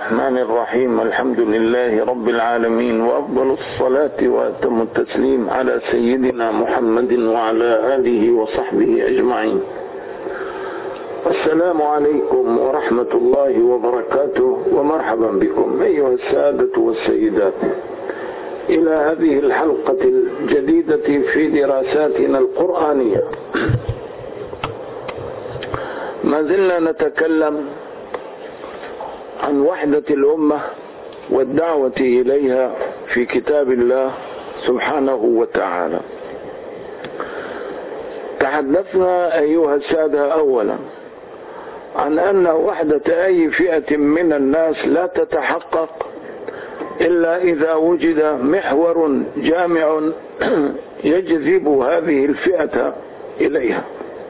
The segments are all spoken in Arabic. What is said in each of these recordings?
الرحمن الرحيم. الحمد لله رب العالمين، وأفضل الصلاة وأتم التسليم على سيدنا محمد وعلى آله وصحبه أجمعين. السلام عليكم ورحمة الله وبركاته، ومرحبا بكم أيها السادة والسيدات إلى هذه الحلقة الجديدة في دراساتنا القرآنية. ما زلنا نتكلم عن وحدة الأمة والدعوة إليها في كتاب الله سبحانه وتعالى. تحدثنا أيها السادة أولا عن أن وحدة أي فئة من الناس لا تتحقق إلا إذا وجد محور جامع يجذب هذه الفئة إليها،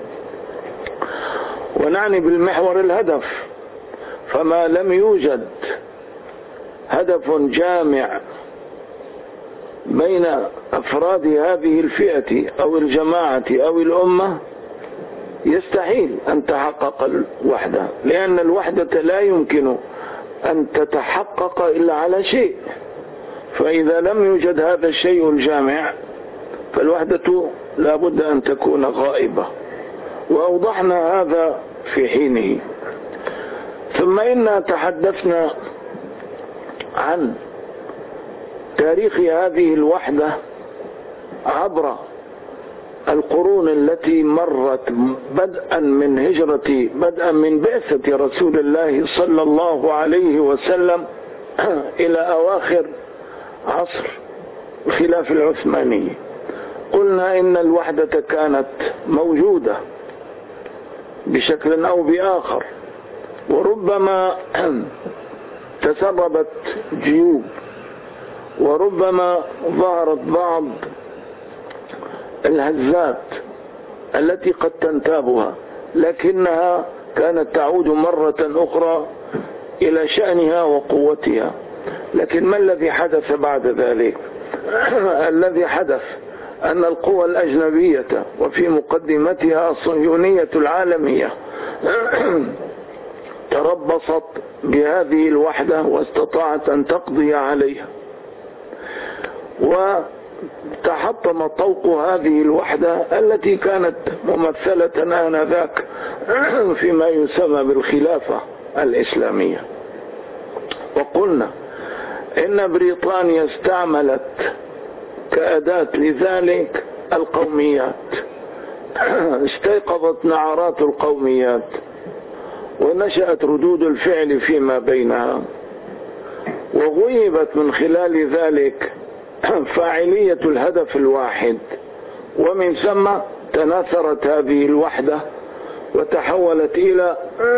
ونعني بالمحور الهدف. فما لم يوجد هدف جامع بين أفراد هذه الفئة أو الجماعة أو الأمة يستحيل أن تحقق الوحدة، لأن الوحدة لا يمكن أن تتحقق إلا على شيء، فإذا لم يوجد هذا الشيء الجامع فالوحدة لا بد أن تكون غائبة، وأوضحنا هذا في حينه. ثم إنا تحدثنا عن تاريخ هذه الوحدة عبر القرون التي مرت، بدءا من بعثة رسول الله صلى الله عليه وسلم إلى أواخر عصر الخلافة العثمانية. قلنا إن الوحدة كانت موجودة بشكل أو بآخر، وربما تسربت جيوب، وربما ظهرت بعض الهزات التي قد تنتابها، لكنها كانت تعود مرة أخرى إلى شأنها وقوتها. لكن ما الذي حدث بعد ذلك؟ الذي حدث أن القوى الأجنبية وفي مقدمتها الصهيونية العالمية تربصت بهذه الوحدة واستطاعت أن تقضي عليها، وتحطم طوق هذه الوحدة التي كانت ممثلة آنذاك فيما يسمى بالخلافة الإسلامية. وقلنا إن بريطانيا استعملت كأداة لذلك القوميات، استيقظت نعرات القوميات ونشأت ردود الفعل فيما بينها، وغيبت من خلال ذلك فاعلية الهدف الواحد، ومن ثم تناثرت هذه الوحدة وتحولت إلى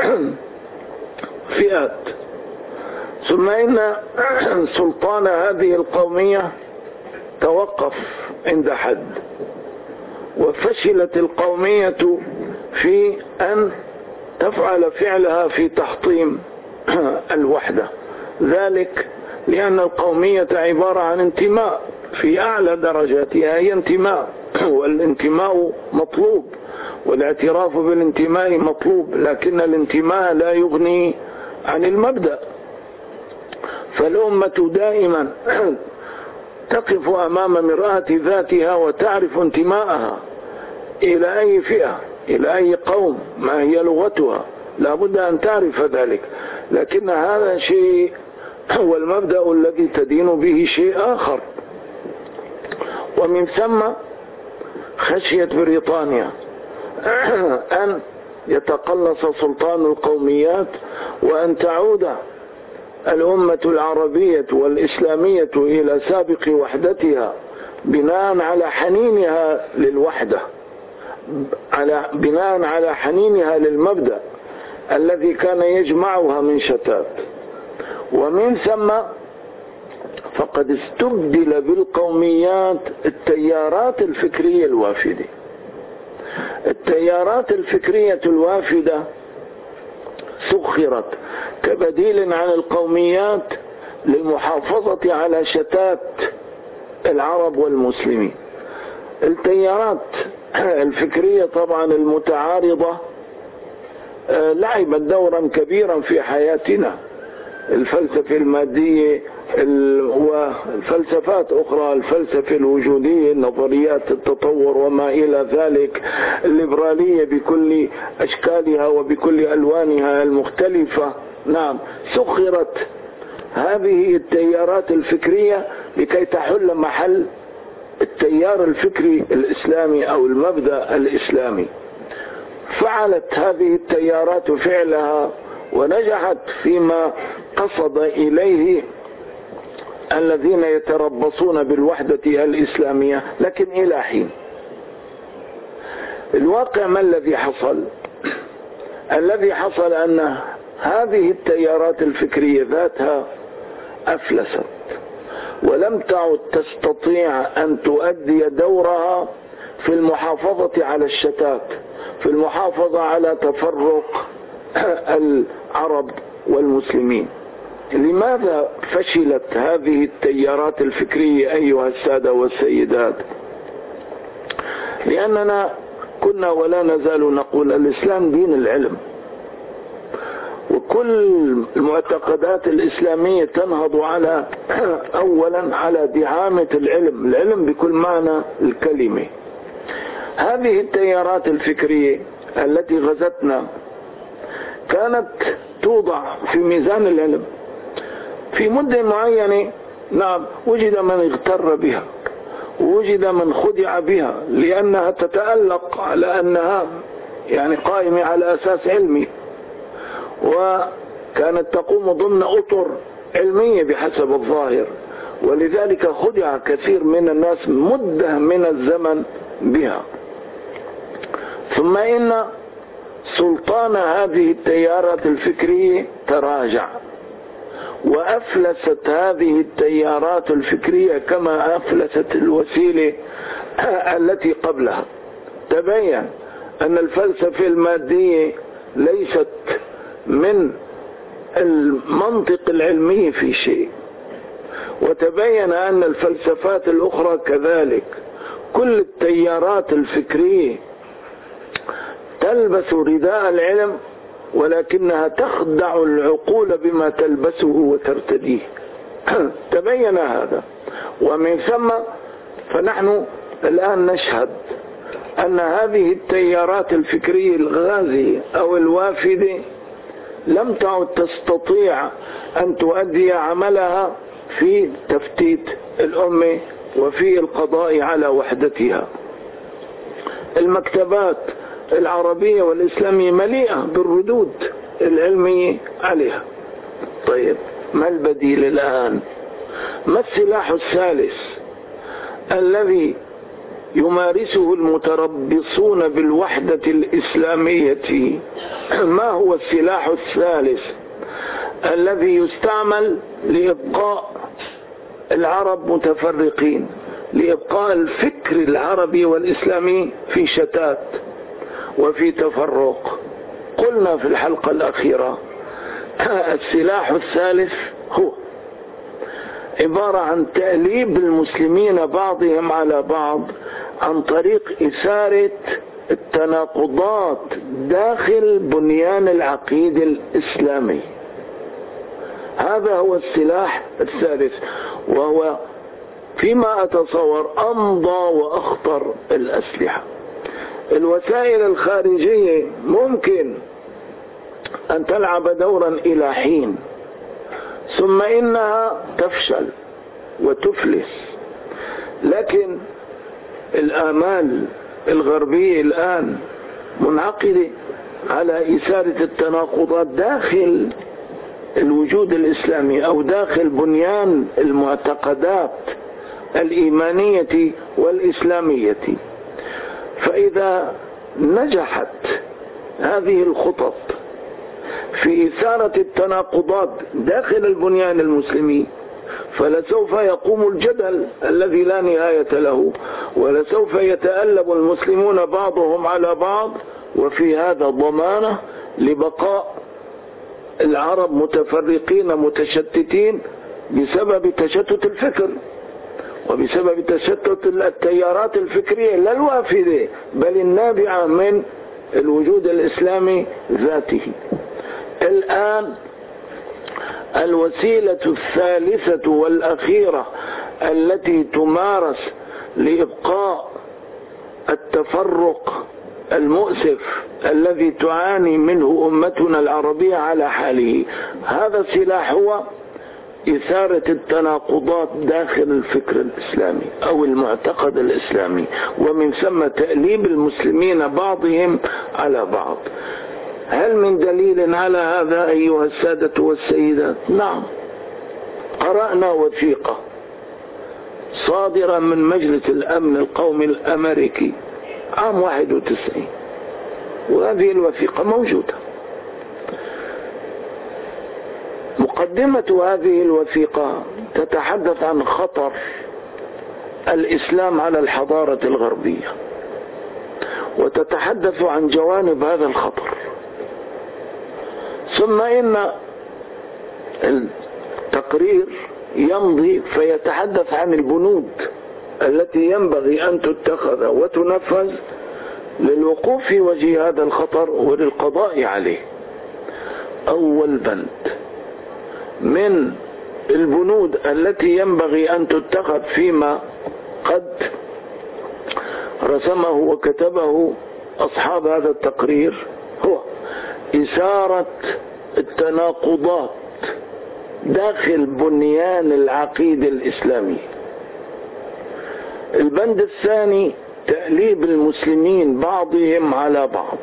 فئات. ثم إن سلطان هذه القومية توقف عند حد، وفشلت القومية في أن تفعل فعلها في تحطيم الوحدة، ذلك لأن القومية عبارة عن انتماء في أعلى درجاتها، هي انتماء، والانتماء مطلوب، والاعتراف بالانتماء مطلوب، لكن الانتماء لا يغني عن المبدأ. فالأمة دائما تقف أمام مرآة ذاتها وتعرف انتماءها إلى أي فئة، إلى أي قوم، ما هي لغتها، لا بد أن تعرف ذلك. لكن هذا شيء، والمبدأ الذي تدين به شيء آخر. ومن ثم خشيت بريطانيا أن يتقلص سلطان القوميات، وأن تعود الأمة العربية والإسلامية إلى سابق وحدتها بناء على حنينها للوحدة، بناء على حنينها للمبدأ الذي كان يجمعها من شتات. ومن ثم فقد استبدل بالقوميات التيارات الفكرية الوافدة. التيارات الفكرية الوافدة سخرت كبديل عن القوميات للمحافظة على شتات العرب والمسلمين. التيارات الفكرية طبعا المتعارضة لعبت دورا كبيرا في حياتنا، الفلسفة المادية والفلسفات أخرى، الفلسفة الوجودية، نظريات التطور وما إلى ذلك، الليبرالية بكل أشكالها وبكل ألوانها المختلفة. نعم، سخرت هذه التيارات الفكرية لكي تحل محل التيار الفكري الإسلامي أو المبدأ الإسلامي. فعلت هذه التيارات فعلها ونجحت فيما قصد إليه الذين يتربصون بالوحدة الإسلامية، لكن إلى حين. الواقع ما الذي حصل؟ الذي حصل أن هذه التيارات الفكرية ذاتها أفلست ولم تعد تستطيع أن تؤدي دورها في المحافظة على الشتات، في المحافظة على تفرق العرب والمسلمين. لماذا فشلت هذه التيارات الفكرية أيها السادة والسيدات؟ لأننا كنا ولا نزال نقول الإسلام دين العلم، وكل المعتقدات الإسلامية تنهض على أولا على دعامة العلم، العلم بكل معنى الكلمة. هذه التيارات الفكرية التي غزتنا كانت توضع في ميزان العلم في مدة معينة. نعم، وجد من اغتر بها، ووجد من خدع بها، لأنها تتألق على أنها يعني قائمة على أساس علمي، وكانت تقوم ضمن أطر علمية بحسب الظاهر، ولذلك خدع كثير من الناس مدة من الزمن بها. ثم إن سلطان هذه التيارات الفكرية تراجع، وأفلست هذه التيارات الفكرية كما أفلست الوسيلة التي قبلها. تبين أن الفلسفة المادية ليست من المنطق العلمي في شيء، وتبين أن الفلسفات الأخرى كذلك. كل التيارات الفكرية تلبس رداء العلم، ولكنها تخدع العقول بما تلبسه وترتديه. تبين هذا، ومن ثم فنحن الآن نشهد أن هذه التيارات الفكرية الغازية أو الوافدة لم تعد تستطيع أن تؤدي عملها في تفتيت الأمة وفي القضاء على وحدتها. المكتبات العربية والإسلامية مليئة بالردود العلمية عليها. طيب، ما البديل الآن؟ ما السلاح الثالث الذي يمارسه المتربصون بالوحدة الإسلامية؟ ما هو السلاح الثالث الذي يستعمل لإبقاء العرب متفرقين، لإبقاء الفكر العربي والإسلامي في شتات وفي تفرق؟ قلنا في الحلقة الأخيرة السلاح الثالث هو عبارة عن تأليب المسلمين بعضهم على بعض عن طريق إثارة التناقضات داخل بنيان العقيدة الإسلامي. هذا هو السلاح الثالث، وهو فيما أتصور أمضى وأخطر الأسلحة. الوسائل الخارجية ممكن أن تلعب دورا إلى حين، ثم إنها تفشل وتفلس، لكن الآمال الغربية الآن منعقدة على إثارة التناقضات داخل الوجود الإسلامي أو داخل بنيان المعتقدات الإيمانية والإسلامية. فإذا نجحت هذه الخطط في إثارة التناقضات داخل البنيان المسلمي، فلسوف يقوم الجدل الذي لا نهاية له، ولسوف يتألب المسلمون بعضهم على بعض، وفي هذا ضمانة لبقاء العرب متفرقين متشتتين بسبب تشتت الفكر وبسبب تشتت التيارات الفكرية لا الوافدة بل النابعة من الوجود الإسلامي ذاته. الآن الوسيلة الثالثة والأخيرة التي تمارس لإبقاء التفرق المؤسف الذي تعاني منه أمتنا العربية على حاله. هذا السلاح هو إثارة التناقضات داخل الفكر الإسلامي أو المعتقد الإسلامي، ومن ثم تأليب المسلمين بعضهم على بعض. هل من دليل على هذا أيها السادة والسيدات؟ نعم، قرأنا وثيقة صادرة من مجلس الأمن القومي الأمريكي عام 91، وهذه الوثيقة موجودة. مقدمة هذه الوثيقة تتحدث عن خطر الإسلام على الحضارة الغربية، وتتحدث عن جوانب هذا الخطر. ثم إن التقرير يمضي فيتحدث عن البنود التي ينبغي أن تتخذ وتنفذ للوقوف في وجه هذا الخطر وللقضاء عليه. أول بند من البنود التي ينبغي أن تتخذ فيما قد رسمه وكتبه أصحاب هذا التقرير هو إثارة التناقضات داخل بنيان العقيدة الإسلامي. البند الثاني تأليب المسلمين بعضهم على بعض.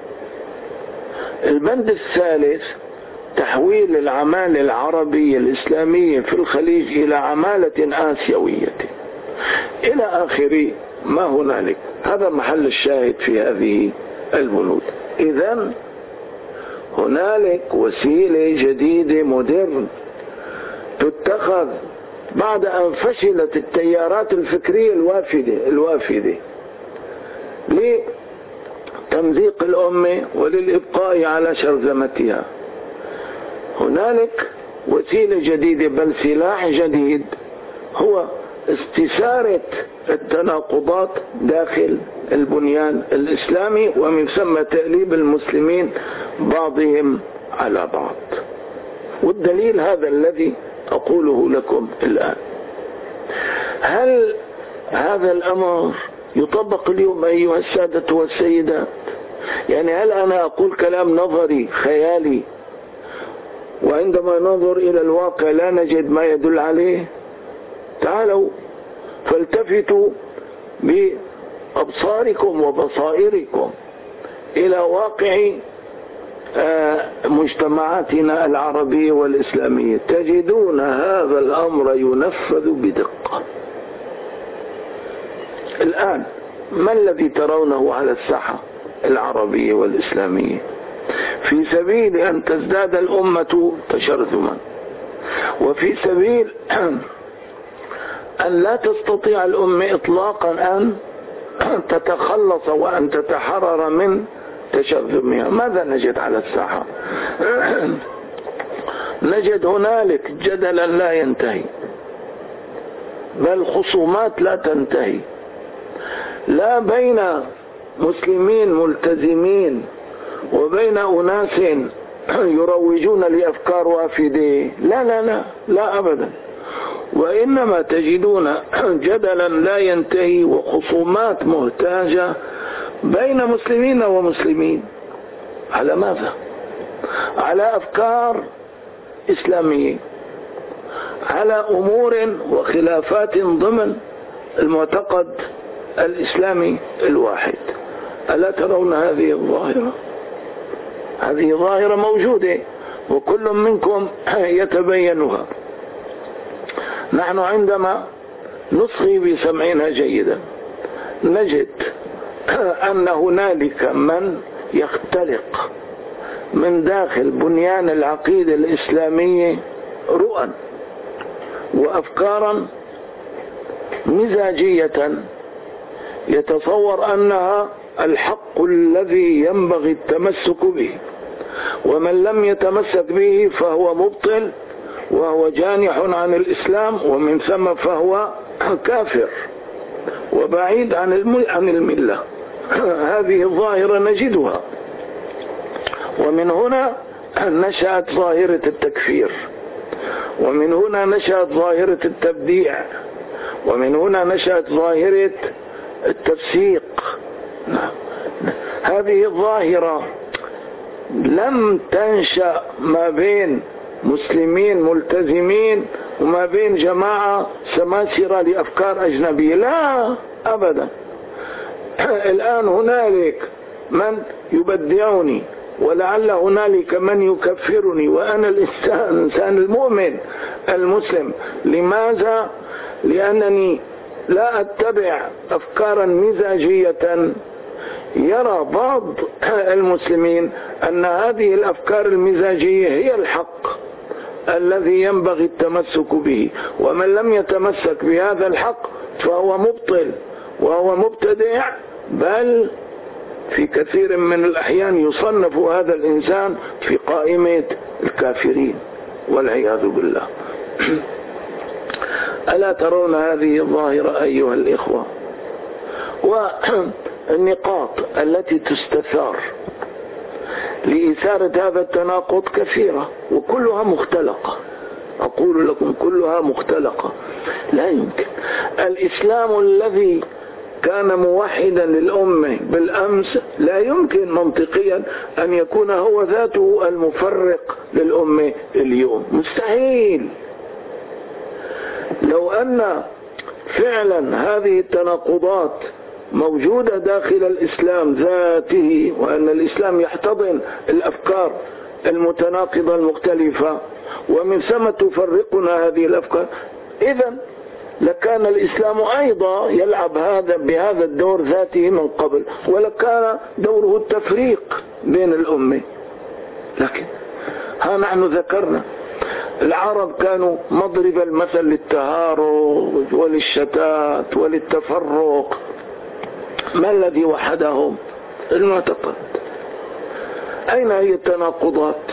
البند الثالث تحويل العمالة العربية الإسلامية في الخليج إلى عمالة آسيوية إلى آخر ما هنالك. هذا محل الشاهد في هذه البنود. إذن هنالك وسيلة جديدة مودرن تتخذ بعد أن فشلت التيارات الفكرية الوافدة لتمزيق الأمة وللإبقاء على شرذمتها. هنالك وسيلة جديدة بل سلاح جديد هو استثارة التناقضات داخل البنيان الإسلامي، ومن ثم تأليب المسلمين بعضهم على بعض. والدليل هذا الذي أقوله لكم الآن. هل هذا الأمر يطبق اليوم أيها السادة والسيدات؟ يعني هل أنا أقول كلام نظري خيالي وعندما ننظر إلى الواقع لا نجد ما يدل عليه؟ تعالوا فالتفتوا بأبصاركم وبصائركم إلى واقع مجتمعاتنا العربية والإسلامية، تجدون هذا الأمر ينفذ بدقة. الآن ما الذي ترونه على الساحة العربية والإسلامية في سبيل أن تزداد الأمة تشرذما، وفي سبيل أن لا تستطيع الأمة إطلاقا أن تتخلص وأن تتحرر من تشرذمها؟ ماذا نجد على الساحة؟ نجد هنالك جدلا لا ينتهي، بل خصومات لا تنتهي، لا بين مسلمين ملتزمين وبين أناس يروجون لأفكار وافدة، لا لا لا لا أبدا، وإنما تجدون جدلا لا ينتهي وخصومات مهتاجة بين مسلمين ومسلمين. على ماذا؟ على أفكار إسلامية، على أمور وخلافات ضمن المعتقد الإسلامي الواحد. ألا ترون هذه الظاهرة؟ هذه ظاهرة موجودة وكل منكم يتبينها. نحن عندما نصغي بسمعنا جيدا نجد أن هنالك من يختلق من داخل بنيان العقيدة الإسلامية رؤى وأفكارا مزاجية يتصور أنها الحق الذي ينبغي التمسك به، ومن لم يتمسك به فهو مبطل وهو جانح عن الإسلام، ومن ثم فهو كافر وبعيد عن الملة. هذه الظاهرة نجدها، ومن هنا نشأت ظاهرة التكفير ومن هنا نشأت ظاهرة التبديع، ومن هنا نشأت ظاهرة التفسيق. هذه الظاهرة لم تنشأ ما بين مسلمين ملتزمين وما بين جماعة سماسرة لأفكار أجنبية، لا أبدا. الآن هنالك من يبدعني، ولعل هنالك من يكفرني، وأنا الإنسان المؤمن المسلم. لماذا؟ لأنني لا أتبع أفكارا مزاجية. يرى بعض المسلمين أن هذه الأفكار المزاجية هي الحق الذي ينبغي التمسك به، ومن لم يتمسك بهذا الحق فهو مبطل وهو مبتدع، بل في كثير من الأحيان يصنف هذا الإنسان في قائمة الكافرين والعياذ بالله. ألا ترون هذه الظاهرة أيها الإخوة؟ والنقاط التي تستثار لإثارة هذا التناقض كثيرة وكلها مختلقة. أقول لكم كلها مختلقة، لا يمكن. الإسلام الذي كان موحدا للأمة بالأمس لا يمكن منطقيا أن يكون هو ذاته المفرق للأمة اليوم، مستحيل. لو أن فعلا هذه التناقضات موجودة داخل الإسلام ذاته، وأن الإسلام يحتضن الأفكار المتناقضة المختلفة ومن ثم تفرقنا هذه الأفكار، إذن لكان الإسلام أيضا يلعب بهذا الدور ذاته من قبل، ولكان دوره التفريق بين الأمة. لكن ها نحن ذكرنا العرب كانوا مضرب المثل للتهارج وللشتات وللتفرق. ما الذي وحدهم؟ المعتقد. أين هي التناقضات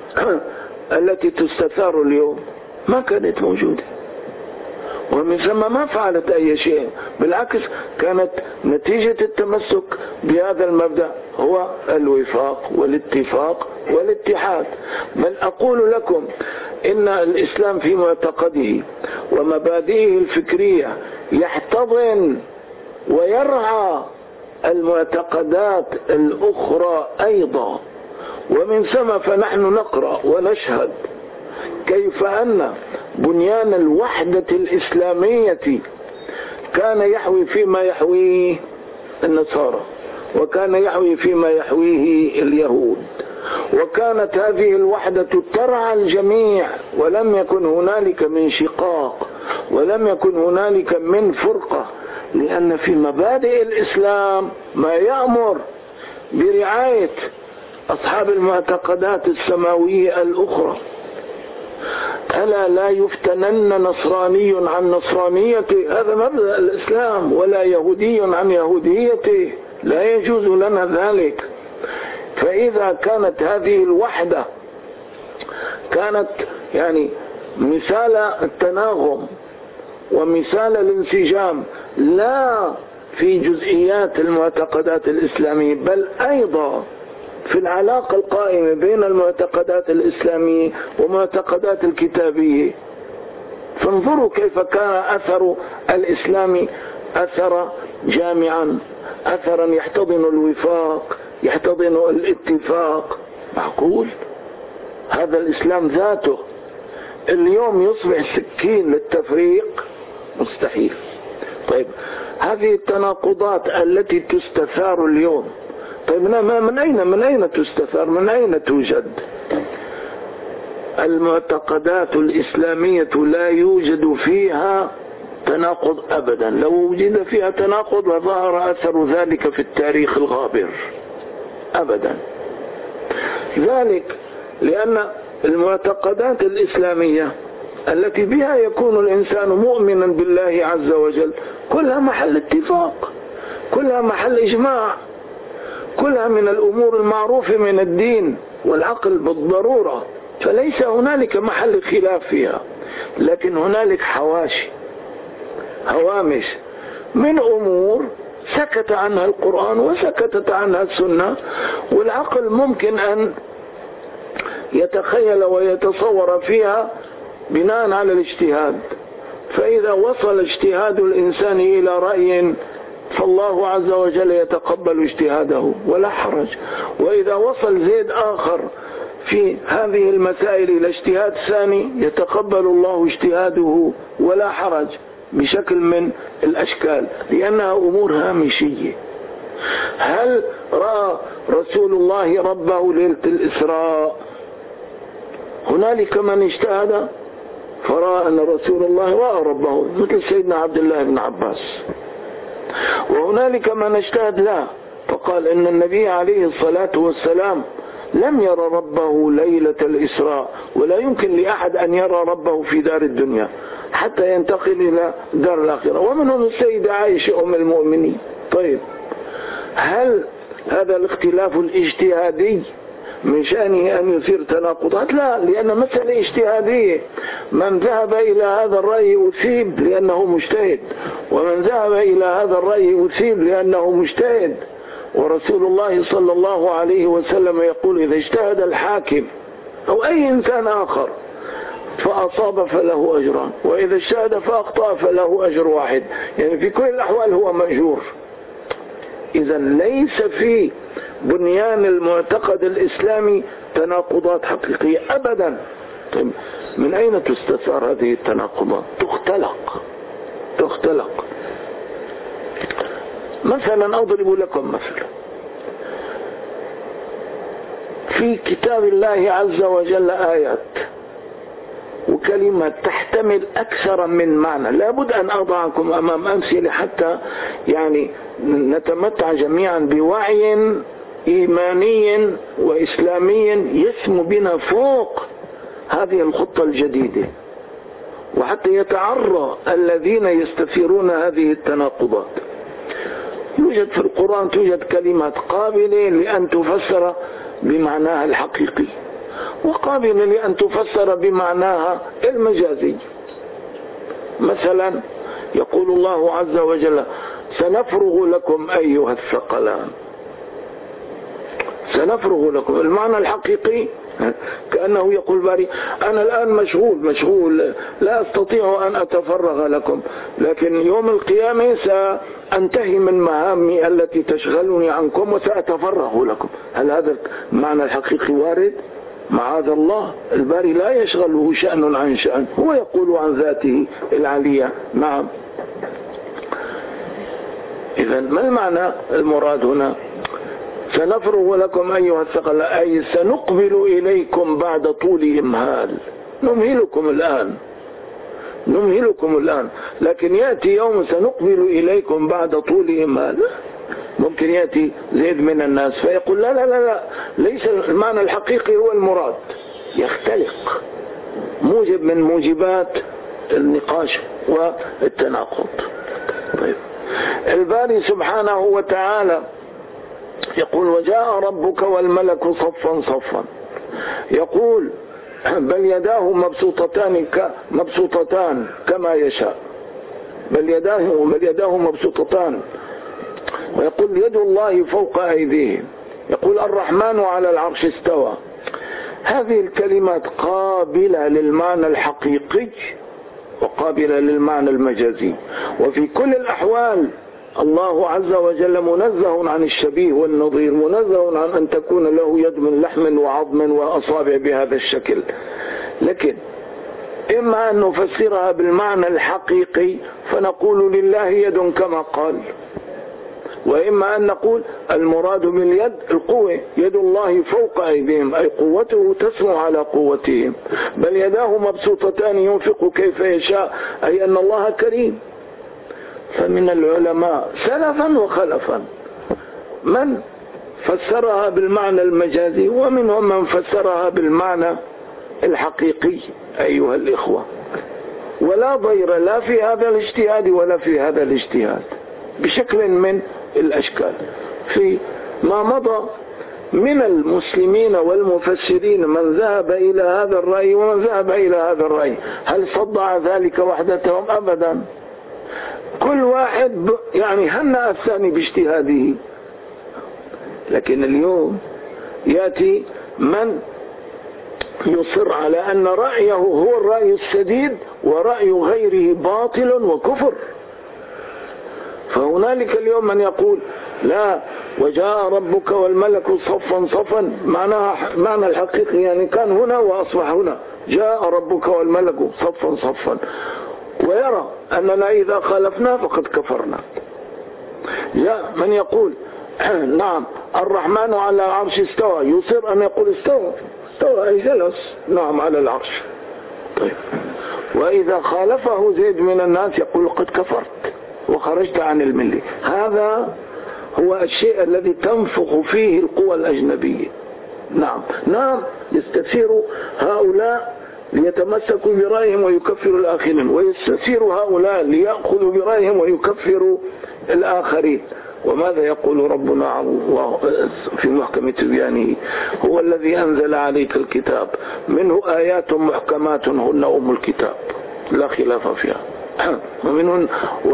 التي تستثار اليوم؟ ما كانت موجودة، ومن ثم ما فعلت أي شيء، بالعكس كانت نتيجة التمسك بهذا المبدأ هو الوفاق والاتفاق والاتحاد. بل أقول لكم إن الإسلام في معتقده ومبادئه الفكرية يحتضن ويرعى المعتقدات الأخرى أيضا. ومن ثم فنحن نقرأ ونشهد كيف أن بنيان الوحدة الإسلامية كان يحوي فيما يحويه النصارى، وكان يحوي فيما يحويه اليهود، وكانت هذه الوحدة ترعى الجميع، ولم يكن هنالك من شقاق، ولم يكن هنالك من فرقة، لأن في مبادئ الإسلام ما يأمر برعاية أصحاب المعتقدات السماوية الأخرى. ألا لا يفتنن نصراني عن نصرانيته، هذا مبدأ الإسلام، ولا يهودي عن يهوديته، لا يجوز لنا ذلك. فإذا كانت هذه الوحدة كانت يعني مثال التناغم ومثال الانسجام، لا في جزئيات المعتقدات الإسلامية، بل أيضا في العلاقة القائمة بين المعتقدات الإسلامية ومعتقدات الكتابية. فانظروا كيف كان أثر الإسلام أثر جامعا، أثرا يحتضن الوفاق، يحتضن الاتفاق. معقول هذا الإسلام ذاته اليوم يصبح سكين للتفريق؟ مستحيل. طيب هذه التناقضات التي تستثار اليوم، طيب من أين تستثار؟ من أين توجد؟ المعتقدات الإسلامية لا يوجد فيها تناقض أبدا. لو وجد فيها تناقض لظهر أثر ذلك في التاريخ الغابر أبدا. ذلك لأن المعتقدات الإسلامية التي بها يكون الإنسان مؤمنا بالله عز وجل كلها محل اتفاق، كلها محل إجماع، كلها من الأمور المعروفة من الدين والعقل بالضرورة، فليس هنالك محل خلاف فيها. لكن هنالك حواشي، هوامش من أمور سكت عنها القرآن وسكتت عنها السنة، والعقل ممكن أن يتخيل ويتصور فيها بناء على الاجتهاد. فإذا وصل اجتهاد الإنسان إلى رأي فالله عز وجل يتقبل اجتهاده ولا حرج. وإذا وصل زيد آخر في هذه المسائل إلى اجتهاد ثاني يتقبل الله اجتهاده ولا حرج بشكل من الأشكال، لأنها أمور هامشية. هل رأى رسول الله ربه ليلة الإسراء؟ هنالك من اجتهد فرأى أن رسول الله رأى ربه مثل سيدنا عبد الله بن عباس، وهنالك من اجتهد لا، فقال إن النبي عليه الصلاة والسلام لم يرى ربه ليلة الإسراء، ولا يمكن لأحد أن يرى ربه في دار الدنيا حتى ينتقل إلى دار الآخرة، ومنهم السيدة عائشة أم المؤمنين. طيب، هل هذا الاختلاف الاجتهادي من شأنه أن يثير تناقضات؟ لا، لأن مسألة اجتهادية، من ذهب إلى هذا الرأي أثيب لأنه مجتهد، ومن ذهب إلى هذا الرأي أثيب لأنه مجتهد. ورسول الله صلى الله عليه وسلم يقول إذا اجتهد الحاكم أو أي إنسان آخر فأصاب فله أجران، وإذا اجتهد فأخطأ فله أجر واحد، يعني في كل الأحوال هو مأجور. إذا ليس في بنيان المعتقد الإسلامي تناقضات حقيقية أبدا. طيب، من أين تستثار هذه التناقضات؟ تختلق. مثلا أضرب لكم مثلا في كتاب الله عز وجل آيات وكلمات تحتمل أكثر من معنى. لابد أن أضعكم أمام أمثلة حتى يعني نتمتع جميعا بوعي إيماني وإسلامي يسمو بنا فوق هذه الخطة الجديدة، وحتى يتعرى الذين يستثيرون هذه التناقضات. يوجد في القرآن توجد كلمات قابلة لأن تفسر بمعناها الحقيقي، وقابلة لأن تفسر بمعناها المجازي. مثلا يقول الله عز وجل سنفرغ لكم أيها الثقلان. سنفرغ لكم المعنى الحقيقي كأنه يقول باري أنا الآن مشغول لا أستطيع أن أتفرغ لكم، لكن يوم القيامة سأنتهي من مهامي التي تشغلني عنكم وسأتفرغ لكم. هل هذا المعنى الحقيقي وارد؟ معاذ الله، الباري لا يشغله شأن عن شأن، هو يقول عن ذاته العلية. نعم. إذا ما المعنى المراد هنا؟ سنفرغ لكم أيها الثقل، أي سنقبل إليكم بعد طول إمهال. نمهلكم الآن، لكن يأتي يوم سنقبل إليكم بعد طول إمهال. ممكن يأتي زيد من الناس فيقول لا لا لا لا، ليس المعنى الحقيقي هو المراد، يختلق، موجب من موجبات النقاش والتناقض. طيب، الباري سبحانه وتعالى يقول وجاء ربك والملك صفا صفا، يقول بل يداه مبسوطتان كما يشاء، بل يداه مبسوطتان، ويقول يد الله فوق أيديهم، يقول الرحمن على العرش استوى. هذه الكلمات قابلة للمعنى الحقيقي وقابلة للمعنى المجازي، وفي كل الأحوال الله عز وجل منزه عن الشبيه والنظير، منزه عن أن تكون له يد من لحم وعظم وأصابع بهذا الشكل. لكن إما أن نفسرها بالمعنى الحقيقي فنقول لله يد كما قال، وإما أن نقول المراد باليد القوة، يد الله فوق أيديهم، أي قوته تسمو على قوتهم. بل يداه مبسوطتان ينفق كيف يشاء، أي أن الله كريم. فمن العلماء سلفا وخلفا من فسرها بالمعنى المجازي، ومنهم من فسرها بالمعنى الحقيقي أيها الإخوة. ولا ضير لا في هذا الاجتهاد ولا في هذا الاجتهاد بشكل من الأشكال. في ما مضى من المسلمين والمفسرين من ذهب إلى هذا الرأي ومن ذهب إلى هذا الرأي، هل صدع ذلك وحدتهم؟ أبدا، كل واحد يعني هنأ الثاني باجتهاده. لكن اليوم يأتي من يصر على أن رأيه هو الرأي السديد ورأي غيره باطل وكفر. فهنالك اليوم من يقول لا، وجاء ربك والملك صفا صفا، معنى الحقيقي يعني كان هنا وأصبح هنا، جاء ربك والملك صفا صفا، ويرى أننا إذا خالفنا فقد كفرنا. جاء من يقول نعم الرحمن على العرش استوى، يصر أن يقول استوى أي جلس، نعم على العرش. طيب، وإذا خالفه زيد من الناس يقول قد كفرت وخرجت عن الملة. هذا هو الشيء الذي تنفخ فيه القوى الأجنبية. نعم يستثير هؤلاء ليتمسكوا برأيهم ويكفروا الآخرين، ويستثير هؤلاء ليأخذوا برأيهم ويكفروا الآخرين. وماذا يقول ربنا في محكم تبيانه؟ هو الذي أنزل عليك الكتاب منه آيات محكمات هن أم الكتاب لا خلاف فيها. ومنهن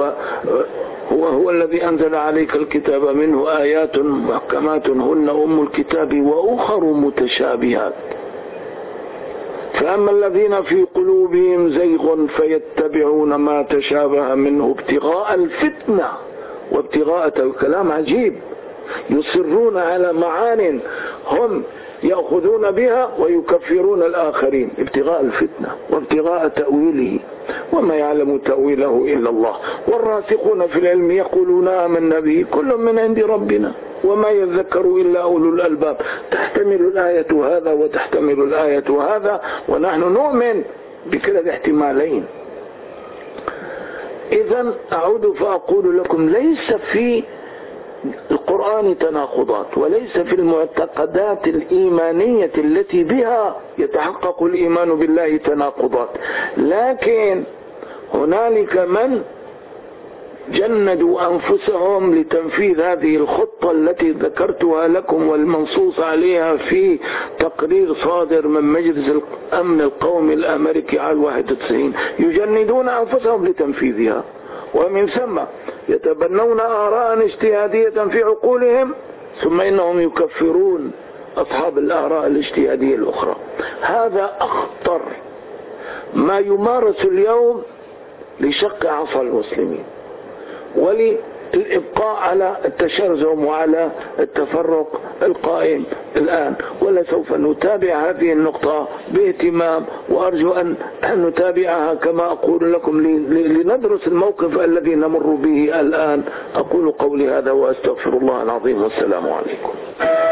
هو الذي أنزل عليك الكتاب منه آيات محكمات هن أم الكتاب وأخر متشابهات، فأما الذين في قلوبهم زيغ فيتبعون ما تشابه منه ابتغاء الفتنة وابتغاء كلام عجيب، يصرون على معان هم يأخذون بها ويكفرون الآخرين ابتغاء الفتنة وابتغاء تأويله، وما يعلم تأويله إلا الله. والراسخون في العلم يقولون آمنا به كل من عند ربنا وما يذكر إلا أولو الألباب. تحتمل الآية هذا وتحتمل الآية هذا، ونحن نؤمن بكلا الاحتمالين. إذن أعود فأقول لكم ليس في القرآن تناقضات، وليس في المعتقدات الإيمانية التي بها يتحقق الإيمان بالله تناقضات، لكن هنالك من جندوا أنفسهم لتنفيذ هذه الخطة التي ذكرتها لكم والمنصوص عليها في تقرير صادر من مجلس الأمن القومي الأمريكي على 91. يجندون أنفسهم لتنفيذها، ومن ثم يتبنون آراء اجتهادية في عقولهم، ثم إنهم يكفرون أصحاب الآراء الاجتهادية الأخرى. هذا أخطر ما يمارس اليوم لشق عصا المسلمين وللإبقاء على التشرذم وعلى التفرق القائم الآن. ولسوف نتابع هذه النقطة باهتمام، وأرجو أن نتابعها كما أقول لكم لندرس الموقف الذي نمر به الآن. أقول قولي هذا وأستغفر الله العظيم، والسلام عليكم.